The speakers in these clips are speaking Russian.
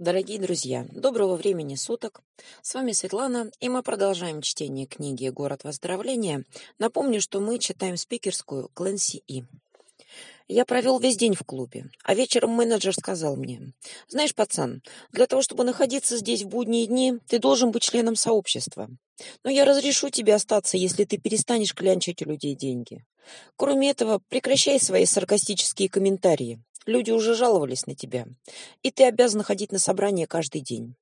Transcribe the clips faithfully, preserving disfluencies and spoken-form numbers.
Дорогие друзья, доброго времени суток. С вами Светлана, и мы продолжаем чтение книги «Город выздоровления». Напомню, что мы читаем спикерскую Клэнси И. Я провел весь день в клубе, а вечером менеджер сказал мне: «Знаешь, пацан, для того, чтобы находиться здесь в будние дни, ты должен быть членом сообщества. Но я разрешу тебе остаться, если ты перестанешь клянчить у людей деньги. Кроме этого, прекращай свои саркастические комментарии. Люди уже жаловались на тебя, и ты обязан ходить на собрания каждый день».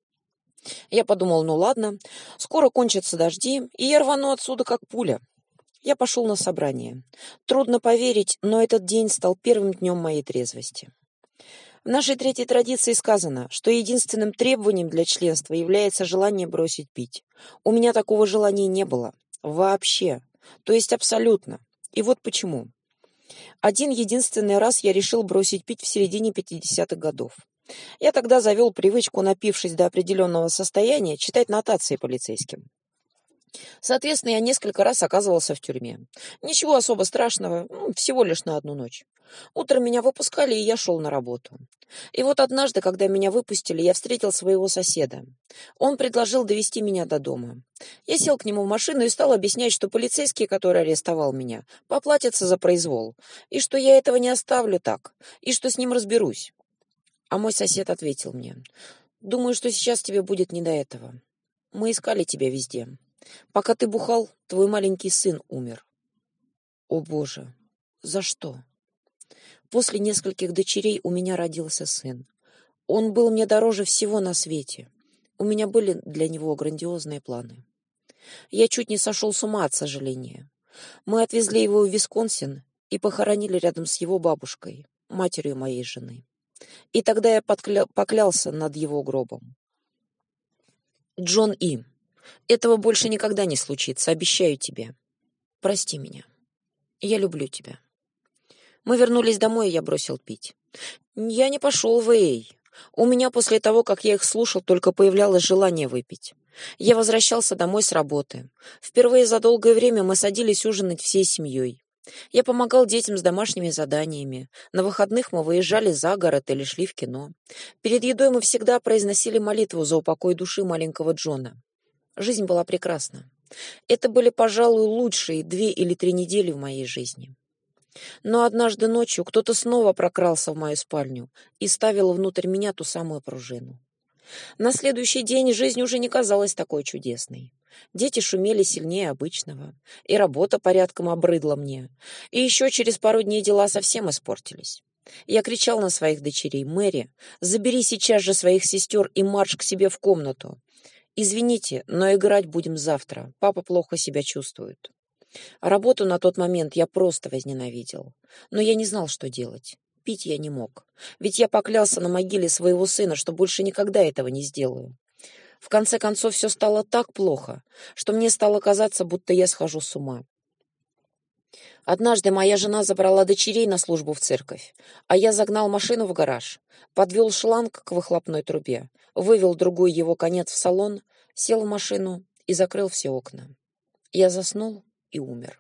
Я подумал, ну ладно, скоро кончатся дожди, и я рвану отсюда как пуля. Я пошел на собрание. Трудно поверить, но этот день стал первым днем моей трезвости. В нашей третьей традиции сказано, что единственным требованием для членства является желание бросить пить. У меня такого желания не было. Вообще. То есть абсолютно. И вот почему. Один единственный раз я решил бросить пить в середине пятидесятых годов. Я тогда завел привычку, напившись до определенного состояния, читать нотации полицейским. Соответственно, я несколько раз оказывался в тюрьме. Ничего особо страшного, ну, всего лишь на одну ночь. Утром меня выпускали, и я шел на работу. И вот однажды, когда меня выпустили, я встретил своего соседа. Он предложил довести меня до дома. Я сел к нему в машину и стал объяснять, что полицейский, который арестовал меня, поплатится за произвол, и что я этого не оставлю так, и что с ним разберусь. А мой сосед ответил мне: «Думаю, что сейчас тебе будет не до этого. Мы искали тебя везде. Пока ты бухал, твой маленький сын умер». О боже, за что? После нескольких дочерей у меня родился сын. Он был мне дороже всего на свете. У меня были для него грандиозные планы. Я чуть не сошел с ума от сожаления. Мы отвезли его в Висконсин и похоронили рядом с его бабушкой, матерью моей жены. И тогда я подкля... поклялся над его гробом. Джон И. Этого больше никогда не случится, обещаю тебе. Прости меня. Я люблю тебя. Мы вернулись домой, и я бросил пить. Я не пошел в эй эй. У меня после того, как я их слушал, только появлялось желание выпить. Я возвращался домой с работы. Впервые за долгое время мы садились ужинать всей семьей. Я помогал детям с домашними заданиями. На выходных мы выезжали за город или шли в кино. Перед едой мы всегда произносили молитву за упокой души маленького Джона. Жизнь была прекрасна. Это были, пожалуй, лучшие две или три недели в моей жизни. Но однажды ночью кто-то снова прокрался в мою спальню и ставил внутрь меня ту самую пружину. На следующий день жизнь уже не казалась такой чудесной. Дети шумели сильнее обычного, и работа порядком обрыдла мне. И еще через пару дней дела совсем испортились. Я кричал на своих дочерей: «Мэри, забери сейчас же своих сестер и марш к себе в комнату. Извините, но играть будем завтра. Папа плохо себя чувствует». Работу на тот момент я просто возненавидел. Но я не знал, что делать. Пить я не мог. Ведь я поклялся на могиле своего сына, что больше никогда этого не сделаю. В конце концов, все стало так плохо, что мне стало казаться, будто я схожу с ума. Однажды моя жена забрала дочерей на службу в церковь, а я загнал машину в гараж, подвел шланг к выхлопной трубе, вывел другой его конец в салон, сел в машину и закрыл все окна. Я заснул и умер.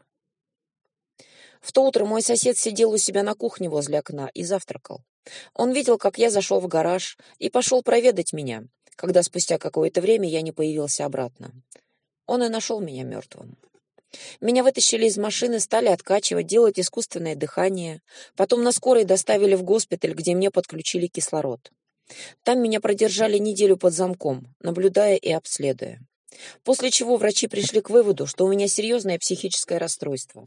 В то утро мой сосед сидел у себя на кухне возле окна и завтракал. Он видел, как я зашел в гараж, и пошел проведать меня, когда спустя какое-то время я не появился обратно. Он и нашел меня мертвым. Меня вытащили из машины, стали откачивать, делать искусственное дыхание. Потом на скорой доставили в госпиталь, где мне подключили кислород. Там меня продержали неделю под замком, наблюдая и обследуя. После чего врачи пришли к выводу, что у меня серьезное психическое расстройство.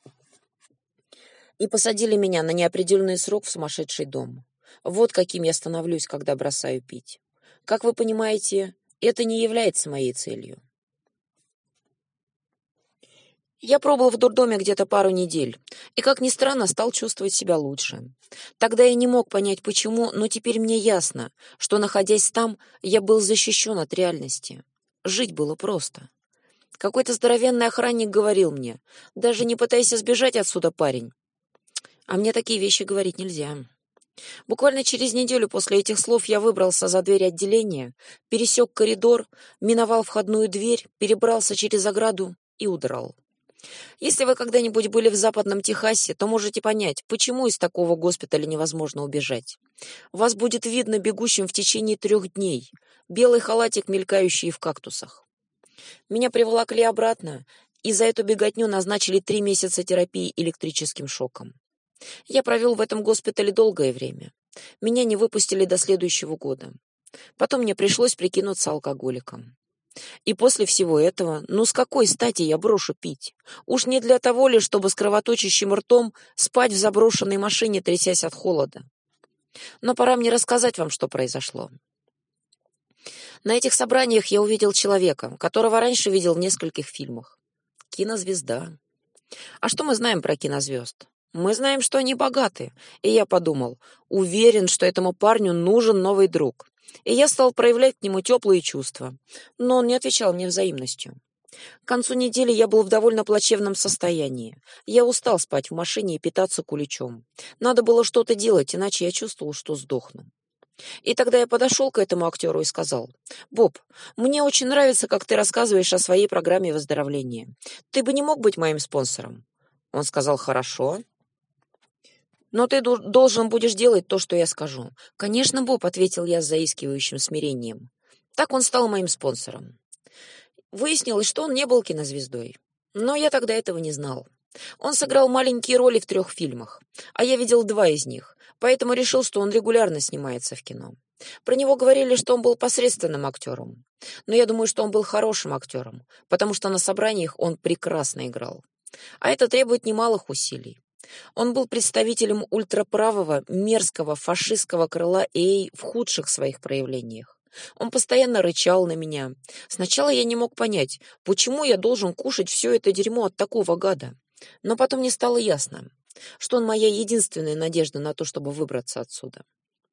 И посадили меня на неопределенный срок в сумасшедший дом. Вот каким я становлюсь, когда бросаю пить. Как вы понимаете, это не является моей целью. Я пробыл в дурдоме где-то пару недель, и, как ни странно, стал чувствовать себя лучше. Тогда я не мог понять, почему, но теперь мне ясно, что, находясь там, я был защищен от реальности. Жить было просто. Какой-то здоровенный охранник говорил мне: «Даже не пытайся сбежать отсюда, парень». А мне такие вещи говорить нельзя. Буквально через неделю после этих слов я выбрался за дверь отделения, пересек коридор, миновал входную дверь, перебрался через ограду и удрал. Если вы когда-нибудь были в Западном Техасе, то можете понять, почему из такого госпиталя невозможно убежать. Вас будет видно бегущим в течение трех дней, белый халатик, мелькающий в кактусах. Меня приволокли обратно, и за эту беготню назначили три месяца терапии электрическим шоком. Я провел в этом госпитале долгое время. Меня не выпустили до следующего года. Потом мне пришлось прикинуться алкоголиком. И после всего этого, ну с какой стати я брошу пить? Уж не для того ли, чтобы с кровоточащим ртом спать в заброшенной машине, трясясь от холода. Но пора мне рассказать вам, что произошло. На этих собраниях я увидел человека, которого раньше видел в нескольких фильмах. Кинозвезда. А что мы знаем про кинозвезд? Мы знаем, что они богаты. И я подумал, уверен, что этому парню нужен новый друг. И я стал проявлять к нему теплые чувства. Но он не отвечал мне взаимностью. К концу недели я был в довольно плачевном состоянии. Я устал спать в машине и питаться куличом. Надо было что-то делать, иначе я чувствовал, что сдохну. И тогда я подошел к этому актеру и сказал: «Боб, мне очень нравится, как ты рассказываешь о своей программе выздоровления. Ты бы не мог быть моим спонсором?» Он сказал: «Хорошо. Но ты должен будешь делать то, что я скажу». «Конечно, Боб», — ответил я с заискивающим смирением. Так он стал моим спонсором. Выяснилось, что он не был кинозвездой. Но я тогда этого не знал. Он сыграл маленькие роли в трех фильмах, а я видел два из них, поэтому решил, что он регулярно снимается в кино. Про него говорили, что он был посредственным актером. Но я думаю, что он был хорошим актером, потому что на собраниях он прекрасно играл. А это требует немалых усилий. Он был представителем ультраправого, мерзкого, фашистского крыла эй эй в худших своих проявлениях. Он постоянно рычал на меня. Сначала я не мог понять, почему я должен кушать все это дерьмо от такого гада. Но потом мне стало ясно, что он моя единственная надежда на то, чтобы выбраться отсюда.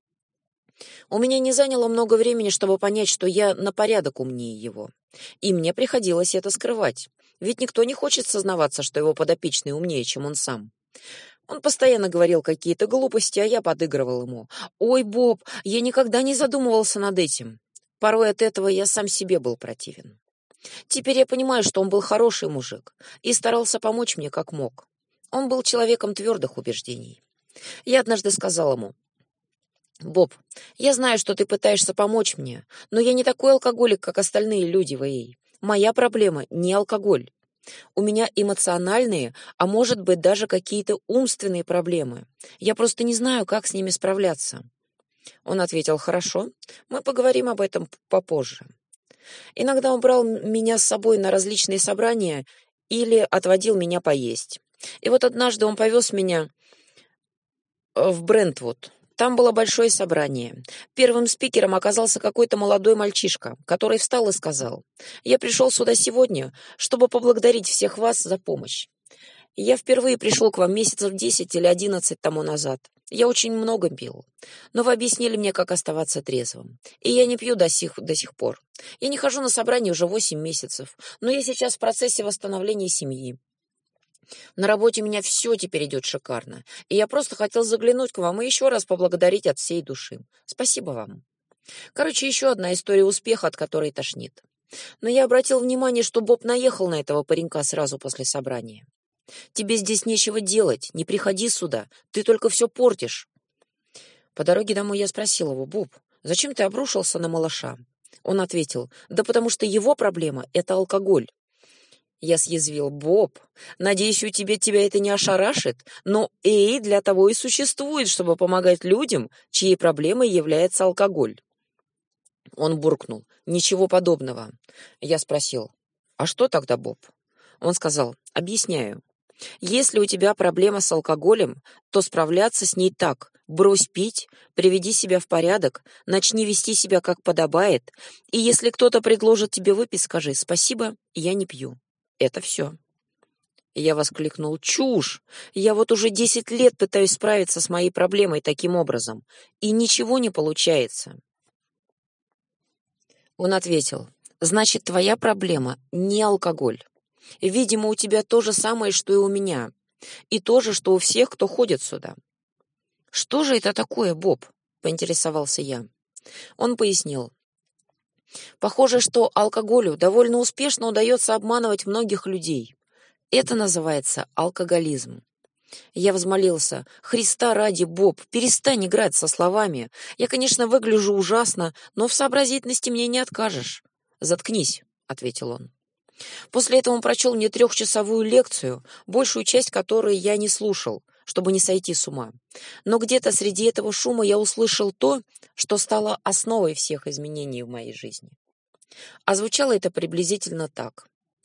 У меня не заняло много времени, чтобы понять, что я на порядок умнее его. И мне приходилось это скрывать, ведь никто не хочет сознаваться, что его подопечный умнее, чем он сам. Он постоянно говорил какие-то глупости, а я подыгрывал ему. «Ой, Боб, я никогда не задумывался над этим». Порой от этого я сам себе был противен. Теперь я понимаю, что он был хороший мужик и старался помочь мне как мог. Он был человеком твердых убеждений. Я однажды сказал ему: «Боб, я знаю, что ты пытаешься помочь мне, но я не такой алкоголик, как остальные люди в эй эй. Моя проблема не алкоголь. У меня эмоциональные, а может быть даже какие-то умственные проблемы. Я просто не знаю, как с ними справляться». Он ответил: «Хорошо, мы поговорим об этом попозже». Иногда он брал меня с собой на различные собрания или отводил меня поесть. И вот однажды он повез меня в Брентвуд. Там было большое собрание. Первым спикером оказался какой-то молодой мальчишка, который встал и сказал: «Я пришел сюда сегодня, чтобы поблагодарить всех вас за помощь. Я впервые пришел к вам месяцев десять или одиннадцать тому назад. Я очень много пил, но вы объяснили мне, как оставаться трезвым. И я не пью до сих, до сих пор. Я не хожу на собрания уже восемь месяцев, но я сейчас в процессе восстановления семьи. На работе у меня все теперь идет шикарно, и я просто хотел заглянуть к вам и еще раз поблагодарить от всей души. Спасибо вам». Короче, еще одна история успеха, от которой тошнит. Но я обратил внимание, что Боб наехал на этого паренька сразу после собрания. «Тебе здесь нечего делать, не приходи сюда, ты только все портишь». По дороге домой я спросил его: «Боб, зачем ты обрушился на малыша?» Он ответил: «Да потому что его проблема — это алкоголь». Я съязвил: «Боб, надеюсь, у тебя тебя это не ошарашит, но эй эй для того и существует, чтобы помогать людям, чьей проблемой является алкоголь». Он буркнул: «Ничего подобного». Я спросил: «А что тогда, Боб?» Он сказал: «Объясняю. Если у тебя проблема с алкоголем, то справляться с ней так: брось пить, приведи себя в порядок, начни вести себя как подобает, и если кто-то предложит тебе выпить, скажи: спасибо, я не пью. Это все». Я воскликнул: «Чушь! Я вот уже десять лет пытаюсь справиться с моей проблемой таким образом, и ничего не получается». Он ответил: «Значит, твоя проблема не алкоголь. Видимо, у тебя то же самое, что и у меня, и то же, что у всех, кто ходит сюда». «Что же это такое, Боб?» — поинтересовался я. Он пояснил: «Похоже, что алкоголю довольно успешно удается обманывать многих людей. Это называется алкоголизм. Я взмолился: «Христа ради, Боб, перестань играть со словами. Я, конечно, выгляжу ужасно, но в сообразительности мне не откажешь». «Заткнись», — ответил он. После этого он прочел мне трехчасовую лекцию, большую часть которой я не слушал, чтобы не сойти с ума. Но где-то среди этого шума я услышал то, что стало основой всех изменений в моей жизни. А звучало это приблизительно так.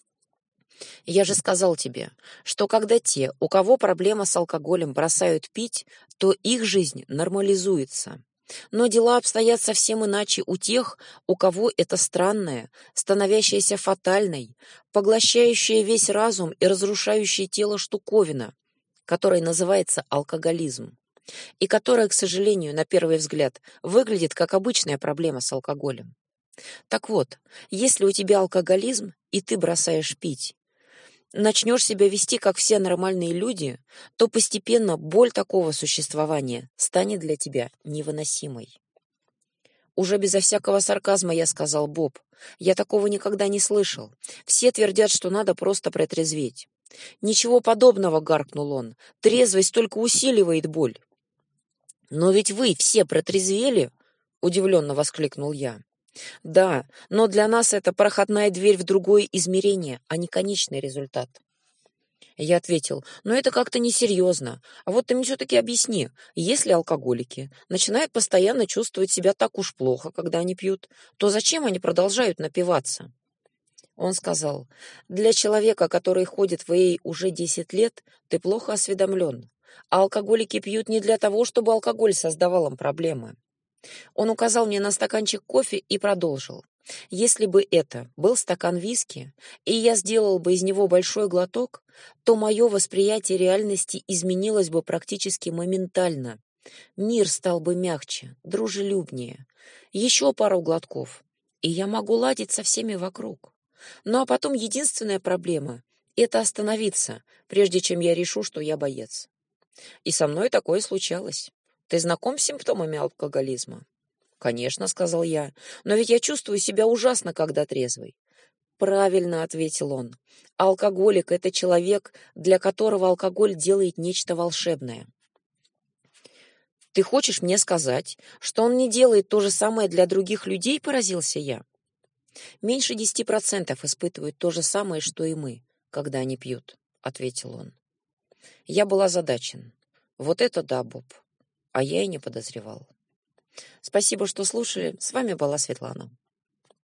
Я же сказал тебе, что когда те, у кого проблема с алкоголем, бросают пить, то их жизнь нормализуется. Но дела обстоят совсем иначе у тех, у кого это странная, становящаяся фатальной, поглощающая весь разум и разрушающая тело штуковина, которая называется алкоголизм, и которая, к сожалению, на первый взгляд, выглядит как обычная проблема с алкоголем. Так вот, если у тебя алкоголизм, и ты бросаешь пить, начнешь себя вести, как все нормальные люди, то постепенно боль такого существования станет для тебя невыносимой. Уже безо всякого сарказма я сказал: «Боб, я такого никогда не слышал. Все твердят, что надо просто протрезветь». «Ничего подобного», — гаркнул он, — «трезвость только усиливает боль». «Но ведь вы все протрезвели?» — удивленно воскликнул я. «Да, но для нас это проходная дверь в другое измерение, а не конечный результат». Я ответил: «Но это как-то несерьезно. А вот ты мне все-таки объясни, если алкоголики начинают постоянно чувствовать себя так уж плохо, когда они пьют, то зачем они продолжают напиваться?» Он сказал: «Для человека, который ходит в эй эй уже десять лет, ты плохо осведомлен. А алкоголики пьют не для того, чтобы алкоголь создавал им проблемы». Он указал мне на стаканчик кофе и продолжил: «Если бы это был стакан виски, и я сделал бы из него большой глоток, то мое восприятие реальности изменилось бы практически моментально. Мир стал бы мягче, дружелюбнее. Еще пару глотков, и я могу ладить со всеми вокруг. Ну а потом единственная проблема — это остановиться, прежде чем я решу, что я боец». И со мной такое случалось. Ты знаком с симптомами алкоголизма? «Конечно», — сказал я, — «но ведь я чувствую себя ужасно, когда трезвый». «Правильно», — ответил он. «Алкоголик — это человек, для которого алкоголь делает нечто волшебное». «Ты хочешь мне сказать, что он не делает то же самое для других людей?» — поразился я. «Меньше десяти процентов испытывают то же самое, что и мы, когда они пьют», — ответил он. Я был озадачен. Вот это да, Боб. А я и не подозревал. Спасибо, что слушали. С вами была Светлана.